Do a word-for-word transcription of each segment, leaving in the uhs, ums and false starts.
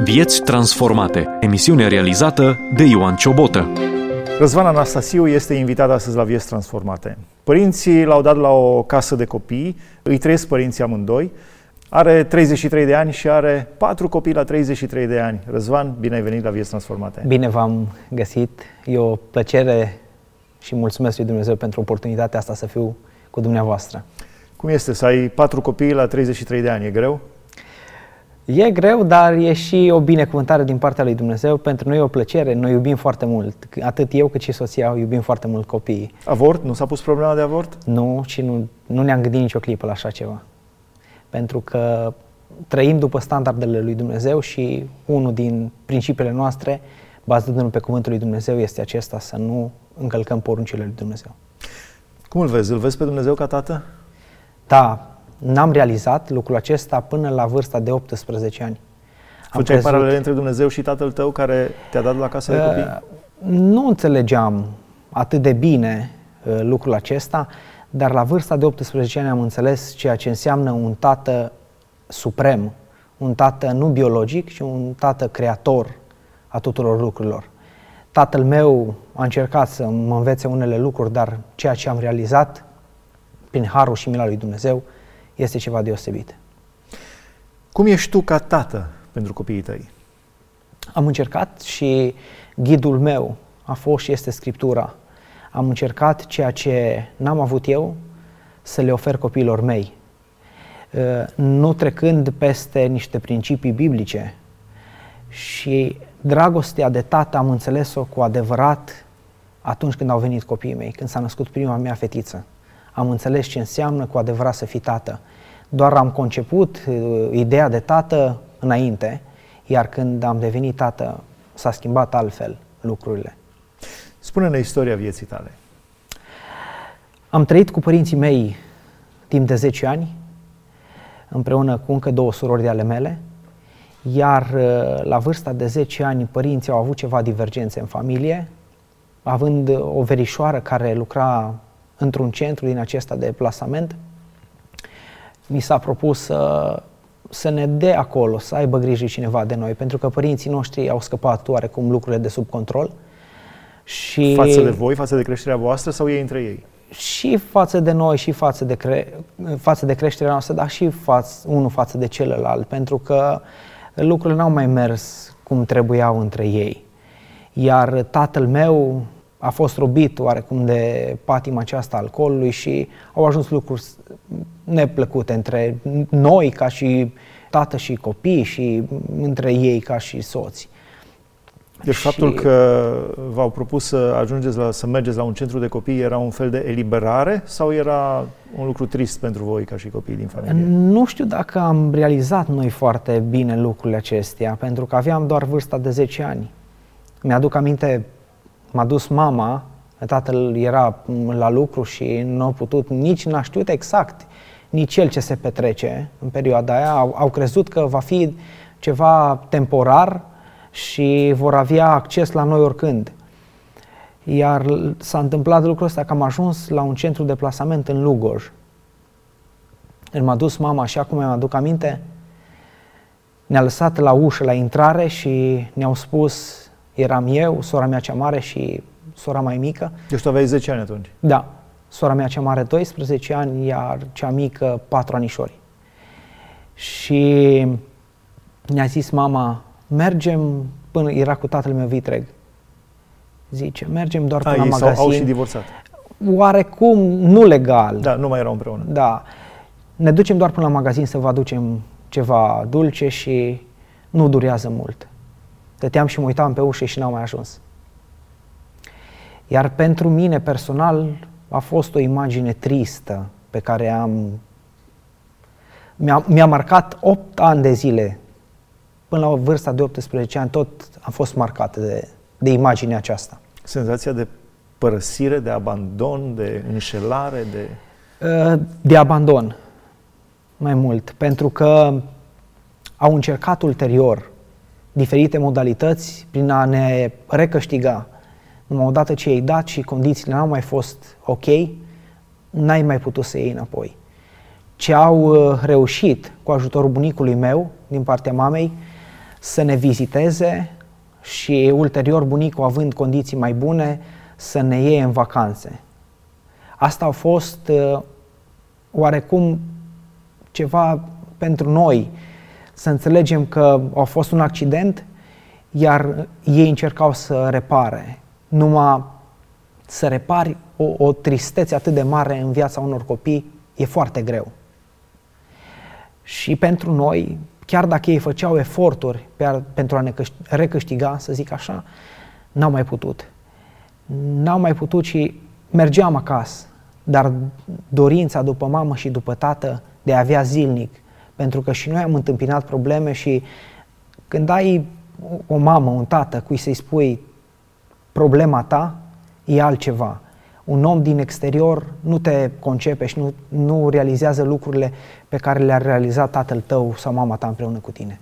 Vieți transformate. Emisiune realizată de Ioan Ciobotă. Răzvan Anastasiu este invitat astăzi la Vieți transformate. Părinții l-au dat la o casă de copii, îi trăiesc părinții amândoi. Are treizeci și trei de ani și are patru copii la treizeci și trei de ani. Răzvan, bine ai venit la Vieți transformate. Bine v-am găsit. E o plăcere și mulțumesc lui Dumnezeu pentru oportunitatea asta să fiu cu dumneavoastră. Cum este să ai patru copii la treizeci și trei de ani? E greu? E greu, dar e și o binecuvântare din partea lui Dumnezeu. Pentru noi e o plăcere, noi iubim foarte mult. Atât eu cât și soția iubim foarte mult copiii. Avort? Nu s-a pus problema de avort? Nu, și nu, nu ne-am gândit nicio clipă la așa ceva. Pentru că trăim după standardele lui Dumnezeu și unul din principiile noastre, bazându-ne pe cuvântul lui Dumnezeu, este acesta, să nu încălcăm poruncile lui Dumnezeu. Cum îl vezi? Îl vezi pe Dumnezeu ca tată? Da, n-am realizat lucrul acesta până la vârsta de optsprezece ani. Făceai paralele între Dumnezeu și tatăl tău care te-a dat la casă de copii? Nu înțelegeam atât de bine uh, lucrul acesta, dar la vârsta de optsprezece ani am înțeles ceea ce înseamnă un tată suprem, un tată nu biologic, ci un tată creator a tuturor lucrurilor. Tatăl meu a încercat să mă învețe unele lucruri, dar ceea ce am realizat prin harul și mila lui Dumnezeu este ceva deosebit. Cum ești tu ca tată pentru copiii tăi? Am încercat și ghidul meu a fost și este Scriptura. Am încercat ceea ce n-am avut eu să le ofer copiilor mei, nu trecând peste niște principii biblice. Și dragostea de tată am înțeles-o cu adevărat atunci când au venit copiii mei, când s-a născut prima mea fetiță. Am înțeles ce înseamnă cu adevărat să fii tată. Doar am conceput uh, ideea de tată înainte, iar când am devenit tată s-a schimbat altfel lucrurile. Spune-ne istoria vieții tale. Am trăit cu părinții mei timp de zece ani, împreună cu încă două surori de ale mele, iar uh, la vârsta de zece ani părinții au avut ceva divergențe în familie, având o verișoară care lucra într-un centru din acesta de plasament. Mi s-a propus să, să ne dea acolo, să aibă grijă cineva de noi, pentru că părinții noștri au scăpat oarecum lucrurile de sub control. Și față de voi, față de creșterea voastră sau ei între ei? Și față de noi, și față de, cre- față de creșterea noastră, dar și față, unul față de celălalt, pentru că lucrurile n-au mai mers cum trebuiau între ei. Iar tatăl meu a fost robit oarecum de patima aceasta alcoolului și au ajuns lucruri neplăcute între noi ca și tată și copii și între ei ca și soți. Deci și... faptul că v-au propus să ajungeți la, să mergeți la un centru de copii era un fel de eliberare sau era un lucru trist pentru voi ca și copii din familie? Nu știu dacă am realizat noi foarte bine lucrurile acestea, pentru că aveam doar vârsta de zece ani. Mi-aduc aminte, m-a dus mama, tatăl era la lucru și nu a putut, nici n-a știut exact nici el ce se petrece în perioada aia. Au, au crezut că va fi ceva temporar și vor avea acces la noi oricând. Iar s-a întâmplat lucrul ăsta că am ajuns la un centru de plasament în Lugoj. M-a dus mama, așa cum mi-aduc aminte, ne-a lăsat la ușă, la intrare și ne-au spus, eram eu, sora mea cea mare și sora mai mică. Deci tu aveai zece ani atunci? Da. Sora mea cea mare doisprezece ani, iar cea mică patru anișori. Și ne-a zis mama, mergem până, era cu tatăl meu vitreg. Zice, mergem doar până A, la ei magazin. Au și divorțat. Oarecum, nu legal. Da, nu mai erau împreună. Da. Ne ducem doar până la magazin să vă aducem ceva dulce și nu durează mult. Stăteam și mă uitam pe ușă și n-au mai ajuns. Iar pentru mine personal a fost o imagine tristă pe care am mi-a, mi-a marcat opt ani de zile. Până la vârsta de optsprezece ani tot am fost marcat de, de imaginea aceasta. Senzația de părăsire, de abandon, de înșelare, de... De abandon, mai mult, pentru că au încercat ulterior diferite modalități prin a ne recăștiga. Numai odată ce i-ai dat și condițiile n-au mai fost ok, n-ai mai putut să iei înapoi. Ce au reușit cu ajutorul bunicului meu, din partea mamei, să ne viziteze și ulterior bunicul, având condiții mai bune, să ne iei în vacanțe. Asta a fost uh, oarecum ceva pentru noi, să înțelegem că a fost un accident, iar ei încercau să repare. Numai să repari o, o tristețe atât de mare în viața unor copii e foarte greu. Și pentru noi, chiar dacă ei făceau eforturi pe, pentru a ne recâștiga, să zic așa, n-au mai putut. N-au mai putut și mergeam acasă, dar dorința după mamă și după tată de a avea zilnic, pentru că și noi am întâmpinat probleme și când ai o mamă, un tată, cui să-i spui problema ta, e altceva. Un om din exterior nu te concepe și nu, nu realizează lucrurile pe care le-a realizat tatăl tău sau mama ta împreună cu tine.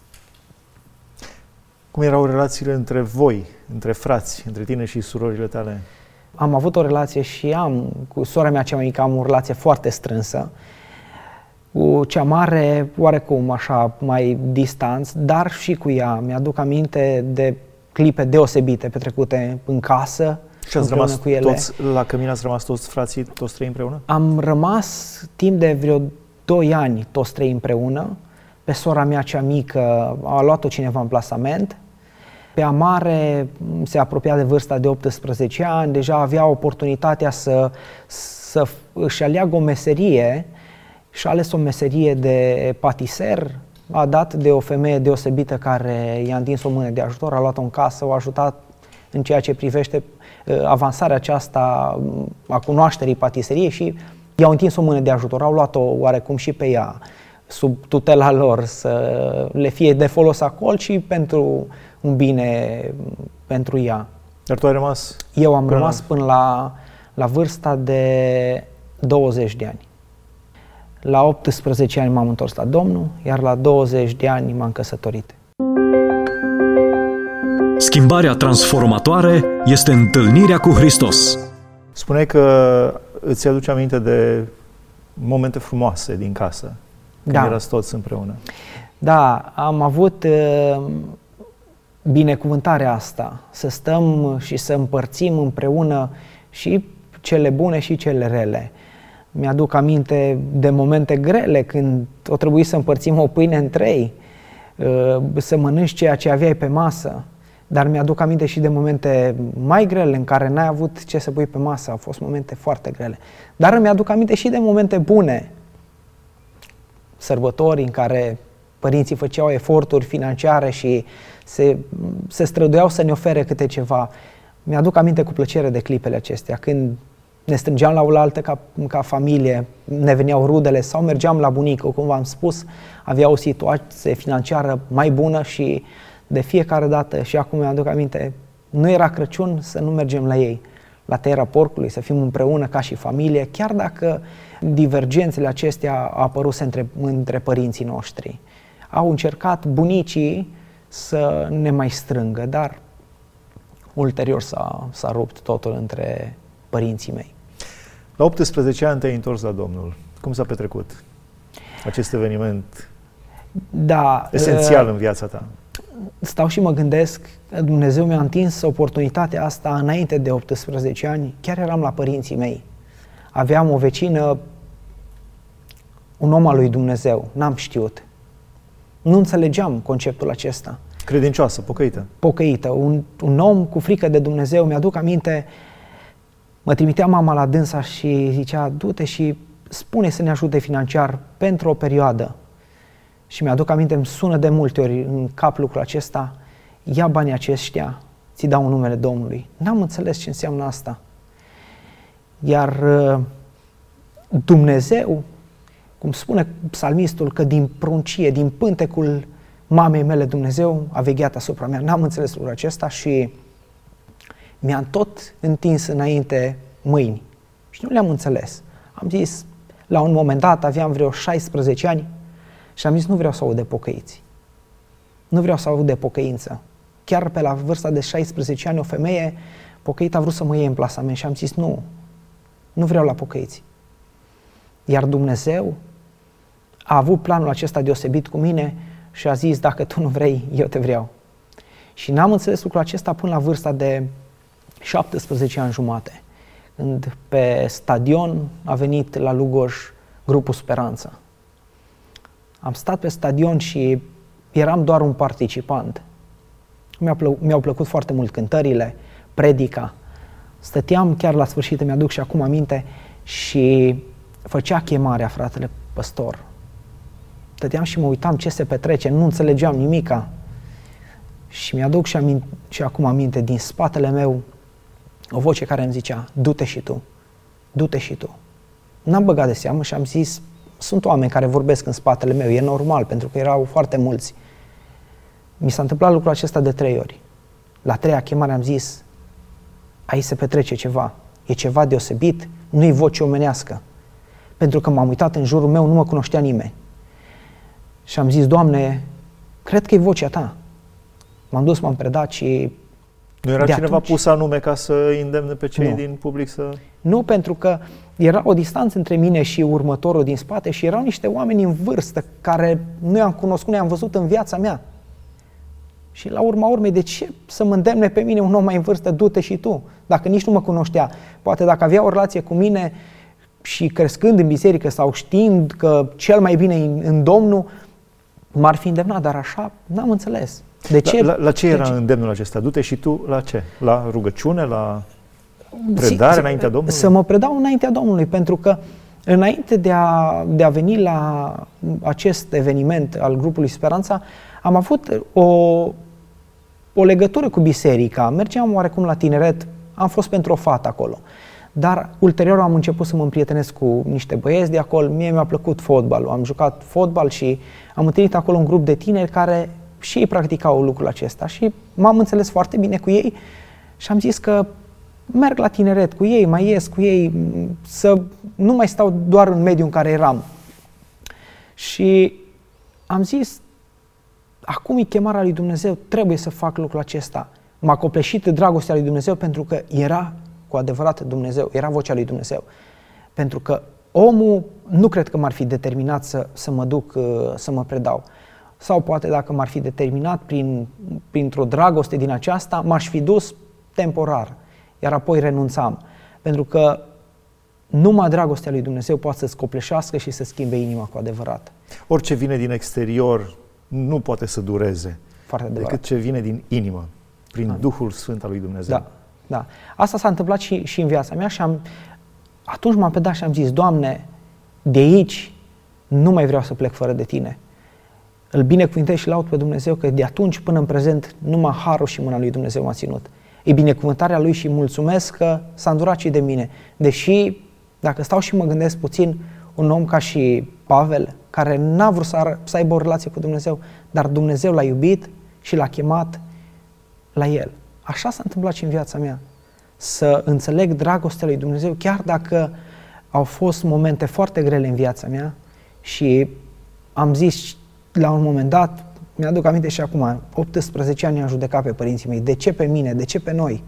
Cum erau relațiile între voi, între frați, între tine și surorile tale? Am avut o relație și am, cu sora mea cea mai mică, am o relație foarte strânsă. Cu cea mare, oarecum așa, mai distanț, dar și cu ea. Mi-aduc aminte de clipe deosebite petrecute în casă. Și ați rămas cu ele. Toți, la cămin ați rămas toți frații, toți trei împreună? Am rămas timp de vreo doi ani toți trei împreună. Pe sora mea cea mică a luat-o cineva în plasament. Pe a mare se apropia de vârsta de optsprezece ani, deja avea oportunitatea să, să își aleagă o meserie și a ales o meserie de patiser. A dat de o femeie deosebită care i-a întins o mână de ajutor, a luat-o în casă, o a ajutat în ceea ce privește avansarea aceasta a cunoașterii patiseriei și i-au întins o mână de ajutor, au luat-o oarecum și pe ea sub tutela lor să le fie de folos acolo și pentru un bine pentru ea. Dar tu ai rămas? Eu am până rămas până la, la vârsta de douăzeci de ani. La optsprezece ani m-am întors la Domnul, iar la douăzeci de ani m-am căsătorit. Schimbarea transformatoare este întâlnirea cu Hristos. Spuneai că îți aduce aminte de momente frumoase din casă, când da. erați toți împreună. Da, am avut uh, binecuvântarea asta, să stăm și să împărțim împreună și cele bune și cele rele. Mi-aduc aminte de momente grele când o trebuie să împărțim o pâine în trei, uh, să mănânci ceea ce aveai pe masă. Dar mi-aduc aminte și de momente mai grele în care n-ai avut ce să pui pe masă. Au fost momente foarte grele. Dar îmi aduc aminte și de momente bune. Sărbători în care părinții făceau eforturi financiare și se, se străduiau să ne ofere câte ceva. Mi-aduc aminte cu plăcere de clipele acestea. Când ne strângeam la oaltă ca, ca familie, ne veneau rudele sau mergeam la bunicul, cum v-am spus, avea o situație financiară mai bună și de fiecare dată, și acum mi-aduc aminte, nu era Crăciun să nu mergem la ei, la tăierea porcului, să fim împreună ca și familie, chiar dacă divergențele acestea au apărut între, între părinții noștri. Au încercat bunicii să ne mai strângă, dar ulterior s-a, s-a rupt totul între părinții mei. La optsprezece ani te-ai întors la Domnul. Cum s-a petrecut acest eveniment da, esențial uh, în viața ta? Stau și mă gândesc, Dumnezeu mi-a întins oportunitatea asta înainte de optsprezece ani, chiar eram la părinții mei. Aveam o vecină, un om al lui Dumnezeu, n-am știut. Nu înțelegeam conceptul acesta. Credincioasă, pocăită. Pocăită, un, un om cu frică de Dumnezeu. Mi-aduc aminte, mă trimitea mama la dânsa și zicea, du-te și spune să ne ajute financiar pentru o perioadă. Și mi-aduc aminte, îmi sună de multe ori în cap lucrul acesta, ia banii aceștia, ți dau în numele Domnului. N-am înțeles ce înseamnă asta. Iar Dumnezeu, cum spune psalmistul, că din pruncie, din pântecul mamei mele Dumnezeu a vegheat asupra mea. N-am înțeles lucrul acesta și mi-am tot întins înainte mâini și nu le-am înțeles. Am zis, la un moment dat, aveam vreo șaisprezece ani, și am zis, nu vreau să aud de pocăiți. Nu vreau să aud de pocăință. Chiar pe la vârsta de șaisprezece ani, o femeie pocăită a vrut să mă iei în plasament și am zis, nu, nu vreau la pocăiți. Iar Dumnezeu a avut planul acesta deosebit cu mine și a zis, dacă tu nu vrei, eu te vreau. Și n-am înțeles lucrul acesta până la vârsta de șaptesprezece ani jumate, când pe stadion a venit la Lugoj grupul Speranța. Am stat pe stadion și eram doar un participant. Mi-au plă- mi-au plăcut foarte mult cântările, predica. Stăteam chiar la sfârșit, îmi aduc și acum aminte, și făcea chemarea fratele păstor. Stăteam și mă uitam ce se petrece, nu înțelegeam nimica. Și mi-aduc și, aminte, și acum aminte, din spatele meu, o voce care îmi zicea, du-te și tu, du-te și tu. N-am băgat de seamă și am zis, sunt oameni care vorbesc în spatele meu, e normal, pentru că erau foarte mulți. Mi s-a întâmplat lucrul acesta de trei ori. La treia chemare am zis, aici se petrece ceva, e ceva deosebit, nu-i voce omenească. Pentru că m-am uitat în jurul meu, nu mă cunoștea nimeni. Și am zis, Doamne, cred că e vocea Ta. M-am dus, m-am predat și... Nu era cineva atunci, pus anume ca să îndemne pe cei nu. din public să... Nu, pentru că era o distanță între mine și următorul din spate și erau niște oameni în vârstă care nu i-am cunoscut, nu i-am văzut în viața mea. Și la urma urmei, de ce să mă îndemne pe mine un om mai în vârstă, du-te și tu, dacă nici nu mă cunoștea? Poate dacă avea o relație cu mine și crescând în biserică sau știind că cel mai bine în Domnul, m-ar fi îndemnat, dar așa n-am înțeles. De ce? La, la, la ce era ce? îndemnul acesta? Du-te și tu la ce? La rugăciune? La predare să, înaintea Domnului? Să mă predau înaintea Domnului, pentru că înainte de a, de a veni la acest eveniment al grupului Speranța, am avut o, o legătură cu biserica. Mergeam oarecum la tineret, am fost pentru o fată acolo. Dar ulterior am început să mă împrietenesc cu niște băieți de acolo. Mie mi-a plăcut fotbalul, am jucat fotbal și am întâlnit acolo un grup de tineri care și ei practicau lucrul acesta și m-am înțeles foarte bine cu ei și am zis că merg la tineret cu ei, mai ies cu ei, să nu mai stau doar în mediul în care eram. Și am zis, acum e chemarea lui Dumnezeu, trebuie să fac lucrul acesta. M-a copleșit dragostea lui Dumnezeu pentru că era cu adevărat Dumnezeu, era vocea lui Dumnezeu. Pentru că omul nu cred că m-ar fi determinat să, să mă duc, să mă predau. Sau poate dacă m-ar fi determinat prin, printr-o dragoste din aceasta, m-aș fi dus temporar, iar apoi renunțam. Pentru că numai dragostea lui Dumnezeu poate să-ți copleșească și să schimbe inima cu adevărat. Orice vine din exterior nu poate să dureze, Foarte adevărat. decât ce vine din inimă, prin Amin. Duhul Sfânt al lui Dumnezeu. Da, da. Asta s-a întâmplat și, și în viața mea și am, atunci m-am pedat și am zis, Doamne, de aici nu mai vreau să plec fără de Tine. Îl binecuvântez și laud pe Dumnezeu că de atunci până în prezent numai harul și mâna lui Dumnezeu m-a ținut. E binecuvântarea Lui și mulțumesc că s-a îndurat și de mine. Deși, dacă stau și mă gândesc puțin, un om ca și Pavel, care n-a vrut să, ar- să aibă o relație cu Dumnezeu, dar Dumnezeu l-a iubit și l-a chemat la el. Așa s-a întâmplat și în viața mea. Să înțeleg dragostea lui Dumnezeu, chiar dacă au fost momente foarte grele în viața mea și am zis la un moment dat, mi-aduc aminte și acum, optsprezece ani am judecat pe părinții mei. De ce pe mine? De ce pe noi?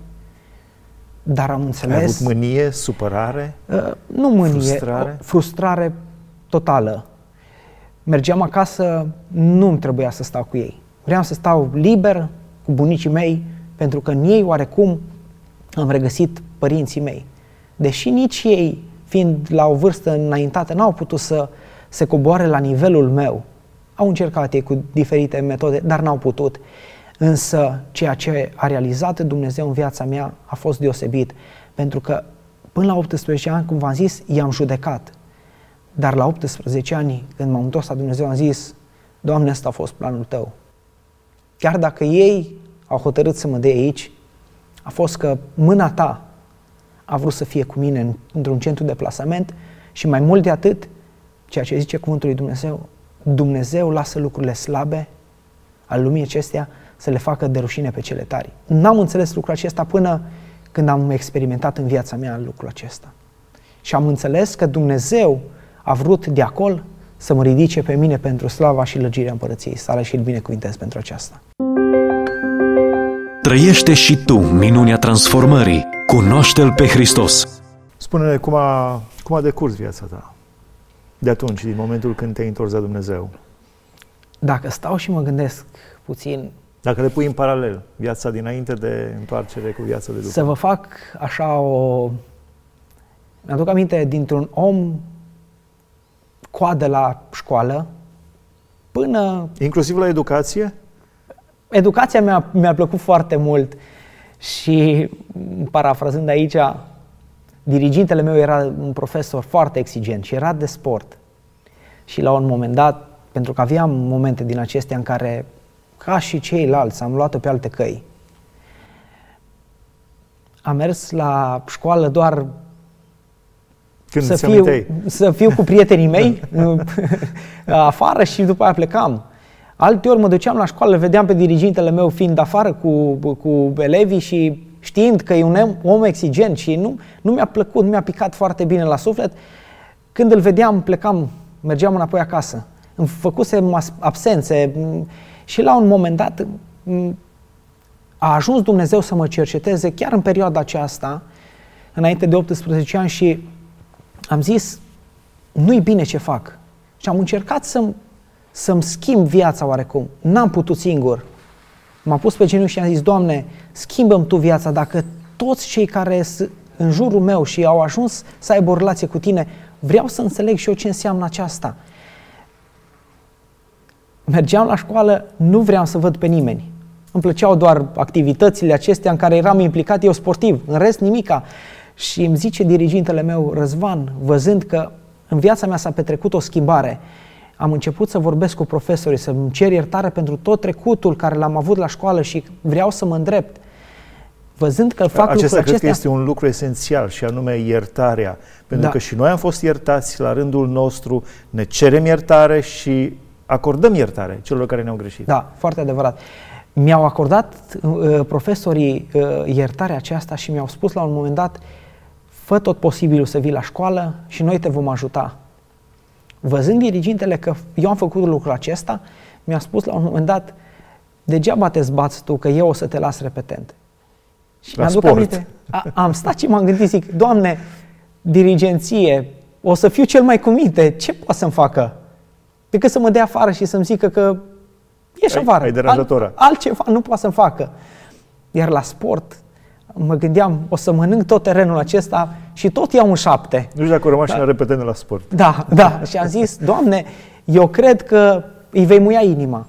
Dar am înțeles... Ai avut mânie, supărare? Uh, nu mânie, frustrare? O, frustrare totală. Mergeam acasă, nu-mi trebuia să stau cu ei. Vreau să stau liber cu bunicii mei, pentru că în ei oarecum am regăsit părinții mei. Deși nici ei, fiind la o vârstă înaintată, n-au putut să se coboare la nivelul meu. Au încercat ei cu diferite metode, dar n-au putut. Însă ceea ce a realizat Dumnezeu în viața mea a fost deosebit, pentru că până la optsprezece ani, cum v-am zis, i-am judecat. Dar la optsprezece ani, când m-am întors la Dumnezeu, am zis, Doamne, ăsta a fost planul Tău. Chiar dacă ei au hotărât să mă dea aici, a fost că mâna Ta a vrut să fie cu mine într-un centru de plasament și mai mult de atât, ceea ce zice cuvântul lui Dumnezeu, Dumnezeu lasă lucrurile slabe al lumii acestea să le facă de rușine pe cele tari. N-am înțeles lucrul acesta până când am experimentat în viața mea lucrul acesta. Și am înțeles că Dumnezeu a vrut de acolo să mă ridice pe mine pentru slava și lăgirea împărăției sale și îl binecuvintez pentru aceasta. Trăiește și tu minunea transformării. Cunoaște-L pe Hristos. Spune-ne cum a, cum a decurs viața ta de atunci, din momentul când te-ai întors la Dumnezeu. Dacă stau și mă gândesc puțin, dacă le pui în paralel, viața dinainte de întoarcere cu viața de după. Să vă fac așa o... Mi-aduc aminte dintr-un om coadă la școală până... Inclusiv la educație? Educația mi-a, mi-a plăcut foarte mult și, parafrazând aici, dirigintele meu era un profesor foarte exigent și era de sport. Și la un moment dat, pentru că aveam momente din acestea în care, ca și ceilalți, am luat-o pe alte căi. Am mers la școală doar Când să fiu, să fiu cu prietenii mei afară și după aia plecam. Alteori mă duceam la școală, vedeam pe dirigintele meu fiind afară cu, cu elevii și știind că e un om exigent și nu, nu mi-a plăcut, nu mi-a picat foarte bine la suflet. Când îl vedeam, plecam, mergeam înapoi acasă. Îmi făcusem absențe și la un moment dat a ajuns Dumnezeu să mă cerceteze chiar în perioada aceasta, înainte de optsprezece ani, și am zis, nu-i bine ce fac. Și am încercat să-mi, să-mi schimb viața oarecum. N-am putut singur. M-am pus pe genunchi și am zis, Doamne, schimbă-mi Tu viața. Dacă toți cei care sunt în jurul meu și au ajuns să aibă o relație cu Tine, vreau să înțeleg și eu ce înseamnă aceasta. Mergeam la școală, nu vreau să văd pe nimeni. Îmi plăceau doar activitățile acestea în care eram implicat eu sportiv, în rest nimica. Și îmi zice dirigintele meu, Răzvan, văzând că în viața mea s-a petrecut o schimbare, am început să vorbesc cu profesorii, să-mi cer iertare pentru tot trecutul care l-am avut la școală și vreau să mă îndrept. Văzând că fac Acesta cred acestea... că este un lucru esențial și anume iertarea. Pentru da. că și noi am fost iertați la rândul nostru, ne cerem iertare și acordăm iertare celor care ne-au greșit. Da, foarte adevărat. Mi-au acordat uh, profesorii uh, iertarea aceasta și mi-au spus la un moment dat, fă tot posibilul să vii la școală și noi te vom ajuta. Văzând dirigintele că eu am făcut lucrul acesta, mi-a spus la un moment dat, degeaba te zbați tu că eu o să te las repetent. Și la mi-aduc sport. aminte, a, am stat și m-am gândit, zic, Doamne, dirigenție, o să fiu cel mai cu minte, ce poate să-mi facă? Decât să mă dea afară și să-mi zică că ieși ai, afară. Ai deranjatora. Alt, altceva nu poate să-mi facă. Iar la sport, mă gândeam, o să mănânc tot terenul acesta și tot iau un șapte. Nu știu dacă o rămas da. și la repetând la sport. Da, da. Și am zis, Doamne, eu cred că îi vei muia inima.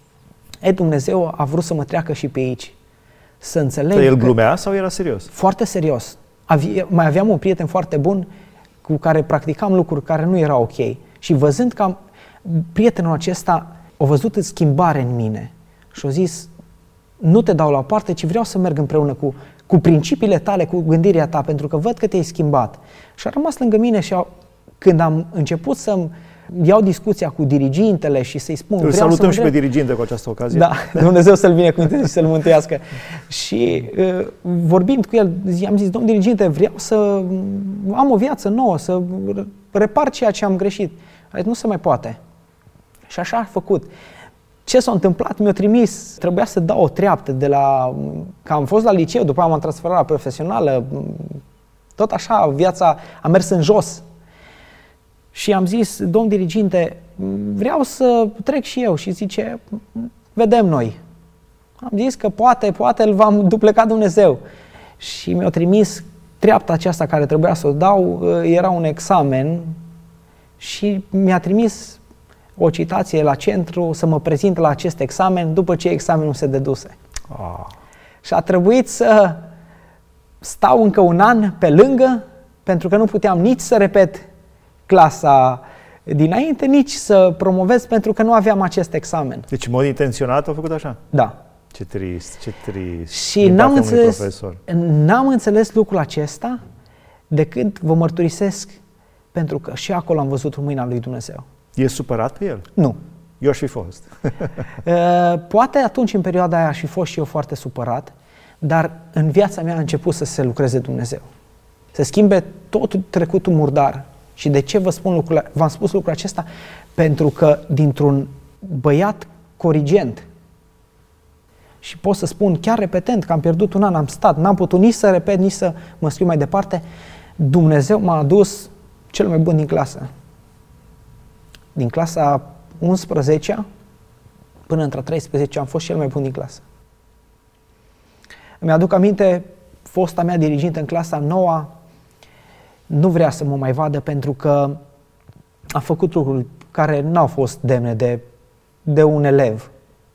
E, Dumnezeu a vrut să mă treacă și pe aici. Să înțeleg Că el că... glumea sau era serios? Foarte serios. Avie, mai aveam un prieten foarte bun cu care practicam lucruri care nu erau ok. Și văzând că am, prietenul acesta a văzut schimbare în mine și a zis, nu te dau la o parte, ci vreau să merg împreună cu, cu principiile tale, cu gândirea ta, pentru că văd că te-ai schimbat. Și a rămas lângă mine și a, când am început să-mi iau discuția cu dirigintele și să-i spun... Îl vreau salutăm să și pe diriginte cu această ocazie. Da, Dumnezeu să-l binecuvânteze și să-l mântuiască. Și uh, vorbind cu el, am zis, domn diriginte, vreau să am o viață nouă, să repar ceea ce am greșit. A zis, nu se mai poate. Și așa a făcut. Ce s-a întâmplat? Mi-a trimis, trebuia să dau o treaptă de la... Că am fost la liceu, după aia m-am transferat la profesională, tot așa, viața a mers în jos. Și am zis, domn diriginte, vreau să trec și eu. Și zice, vedem noi. Am zis că poate, poate îl va dupleca Dumnezeu. Și mi-a trimis treapta aceasta care trebuia să o dau, era un examen și mi-a trimis o citație la centru să mă prezint la acest examen după ce examenul se deduse. Ah. Și a trebuit să stau încă un an pe lângă, pentru că nu puteam nici să repet clasa dinainte, nici să promovez, pentru că nu aveam acest examen. Deci, în mod intenționat, au făcut așa? Da. Ce trist, ce trist. Și n-am înțeles, n-am înțeles lucrul acesta decât vă mărturisesc, pentru că și acolo am văzut mâina lui Dumnezeu. E supărat pe el? Nu. Eu aș fi fost. Poate atunci, în perioada aia, aș fi fost și eu foarte supărat, dar în viața mea a început să se lucreze Dumnezeu. Să schimbe tot trecutul murdar. Și de ce vă spun lucrul, v-am spus lucrul acesta? Pentru că dintr-un băiat corigent, și pot să spun chiar repetent că am pierdut un an, am stat, n-am putut nici să repet, nici să mă scriu mai departe, Dumnezeu m-a adus cel mai bun din clasă. Din clasa unsprezecea Până între treisprezece am fost cel mai bun din clasă. Îmi aduc aminte, fosta mea dirigintă în clasa noua nu vrea să mă mai vadă pentru că a făcut lucruri care n-au fost demne de, de un elev.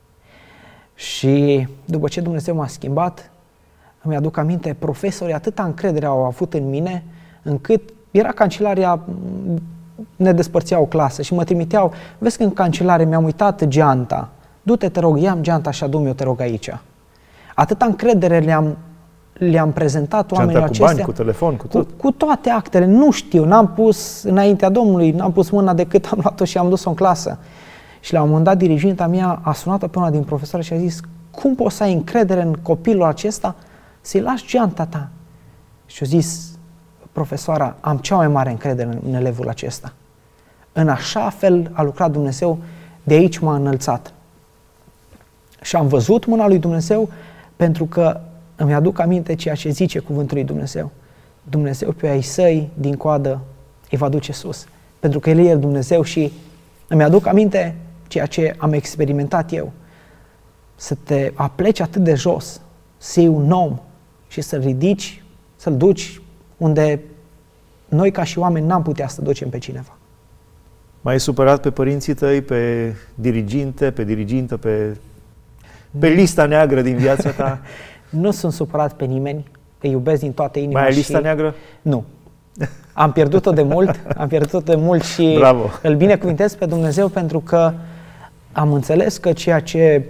Și după ce Dumnezeu m-a schimbat, îmi aduc aminte, profesorii atâta încredere au avut în mine, încât era cancelaria, ne despărțeau o clasă și mă trimiteau, vezi că în cancelare mi-am uitat geanta, du-te, te rog, ia-mi geanta și adu-mi-o, te rog, aici. Atâta încredere le-am, le-am prezentat oamenilor cu acestea. Bani, cu telefon, cu tot. Cu, cu toate actele, nu știu, n-am pus înaintea Domnului, n-am pus mâna decât am luat-o și am dus-o în clasă. Și la un moment dat, diriginta mea a sunat pe una din profesoare și a zis: cum poți să ai încredere în copilul acesta să-i lași geanta ta? Și a zis profesoara: am cea mai mare încredere în, în elevul acesta. În așa fel a lucrat Dumnezeu, de aici m-a înălțat. Și am văzut mâna lui Dumnezeu pentru că îmi aduc aminte ceea ce zice cuvântul lui Dumnezeu. Dumnezeu pe ai săi din coadă îi va duce sus. Pentru că El e Dumnezeu și îmi aduc aminte ceea ce am experimentat eu. Să te apleci atât de jos, să iei un om și să-l ridici, să-l duci unde noi ca și oameni n-am putea să ducem pe cineva. M-ai supărat pe părinții tăi, pe diriginte, pe dirigintă, pe, pe lista neagră din viața ta? Nu sunt supărat pe nimeni, îi iubesc din toată inima. Mai ai lista și... neagră? Nu. Am pierdut-o de mult, am pierdut-o de mult și Bravo. Îl binecuvintez pe Dumnezeu pentru că am înțeles că ceea ce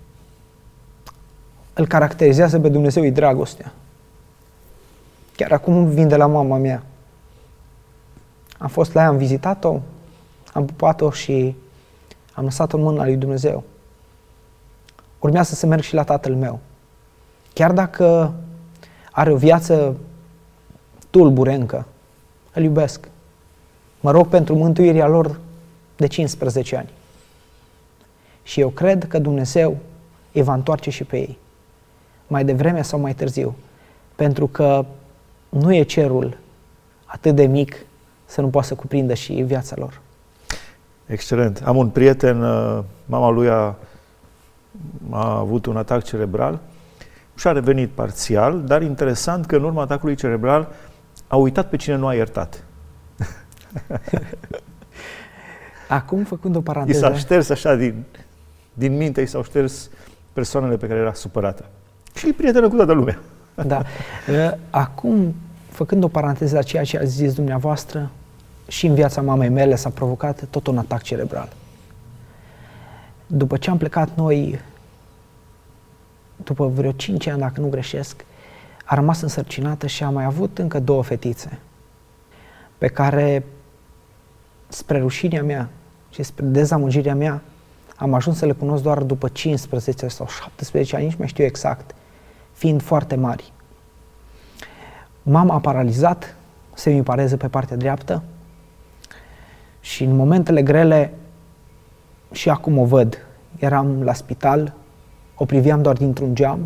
îl caracterizează pe Dumnezeu e dragostea. Chiar acum vin de la mama mea. Am fost la ea, am vizitat-o, am pupat-o și am lăsat-o în mâna lui Dumnezeu. Urmează să merg și la tatăl meu. Chiar dacă are o viață tulbure încă, îl iubesc. Mă rog pentru mântuirea lor de cincisprezece ani. Și eu cred că Dumnezeu îi va întoarce și pe ei, mai devreme sau mai târziu, pentru că nu e cerul atât de mic să nu poată să cuprindă și viața lor. Excelent. Am un prieten, mama lui a, a avut un atac cerebral și a revenit parțial, dar interesant că în urma atacului cerebral a uitat pe cine nu a iertat. Acum, făcând o I paranteză... s-a șters așa din, din minte, i s-au șters persoanele pe care era supărată. Și e prietenă cu toată lumea. Da. Acum, făcând o paranteză la ceea ce ați zis dumneavoastră, și în viața mamei mele s-a provocat tot un atac cerebral. După ce am plecat noi, după vreo cinci ani, dacă nu greșesc, a rămas însărcinată și a mai avut încă două fetițe, pe care, spre rușinea mea și spre dezamăgirea mea, am ajuns să le cunosc doar după cincisprezece sau șaptesprezece ani, nici mai știu exact, fiind foarte mari. Mama a paralizat, semipareză pe partea dreaptă, și în momentele grele, și acum o văd, eram la spital, o priveam doar dintr-un geam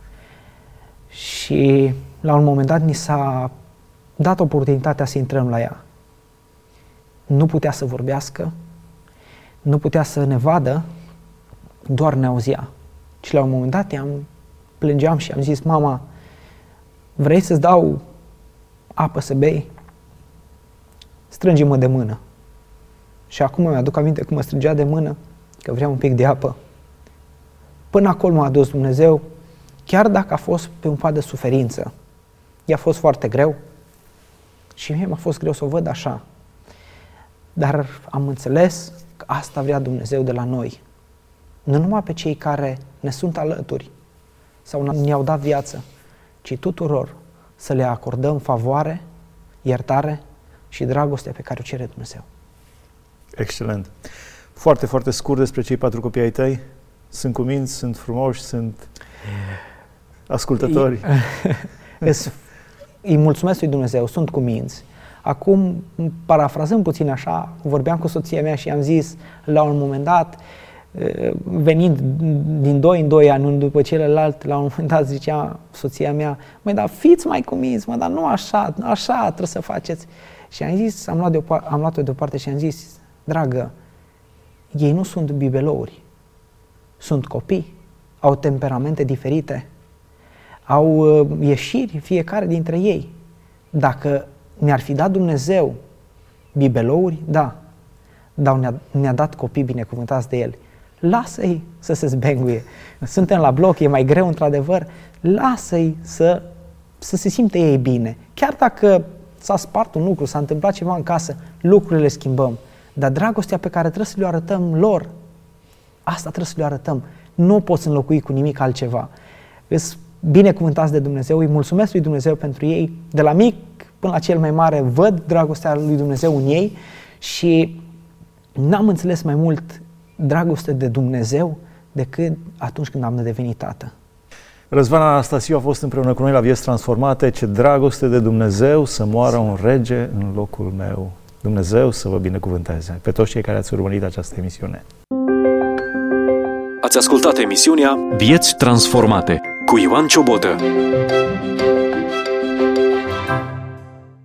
și la un moment dat ni s-a dat oportunitatea să intrăm la ea. Nu putea să vorbească, nu putea să ne vadă, doar ne auzea. Și la un moment dat am plângeam și am zis: mama, vrei să-ți dau apă să bei? Strânge-mă de mână. Și acum mi-aduc aminte cum mă strângea de mână, că vrea un pic de apă. Până acolo m-a adus Dumnezeu, chiar dacă a fost pe un pat de suferință. I-a fost foarte greu și mie m-a fost greu să o văd așa. Dar am înțeles că asta vrea Dumnezeu de la noi. Nu numai pe cei care ne sunt alături sau ne-au dat viață, ci tuturor să le acordăm favoare, iertare și dragoste pe care o cere Dumnezeu. Excelent. Foarte, foarte scurt despre cei patru copii ai tăi. Sunt cuminți, sunt frumoși, sunt ascultători. Îi mulțumesc lui Dumnezeu, sunt cuminți. Acum, parafrazând puțin așa, vorbeam cu soția mea și i-am zis la un moment dat, venind din doi în doi ani, unul după celălalt, la un moment dat zicea soția mea: măi, dar fiți mai cuminți, mă, dar nu așa, așa trebuie să faceți. Și am zis, am luat de-o, am luat-o deoparte și am zis: dragă, ei nu sunt bibelouri. sunt copii, au temperamente diferite, au uh, ieșiri fiecare dintre ei. Dacă ne-ar fi dat Dumnezeu bibelouri, da, dar ne-a, ne-a dat copii binecuvântați de El. Lasă-i să se zbenguie. Suntem la bloc, e mai greu într-adevăr, lasă-i să, să se simte ei bine. Chiar dacă s-a spart un lucru, s-a întâmplat ceva în casă, lucrurile le schimbăm. Dar dragostea pe care trebuie să le arătăm lor, asta trebuie să le arătăm. Nu poți înlocui cu nimic altceva. Îs binecuvântați de Dumnezeu, îi mulțumesc lui Dumnezeu pentru ei. De la mic până la cel mai mare văd dragostea lui Dumnezeu în ei și n-am înțeles mai mult dragoste de Dumnezeu decât atunci când am devenit tată. Răzvan Anastasiu a fost împreună cu noi la Vieți Transformate. Ce dragoste de Dumnezeu să moară un rege în locul meu. Dumnezeu să vă binecuvânteze pe toți cei care ați urmărit această emisiune. Ați ascultat emisiunea Vieți Transformate cu Ioan Ciobotă.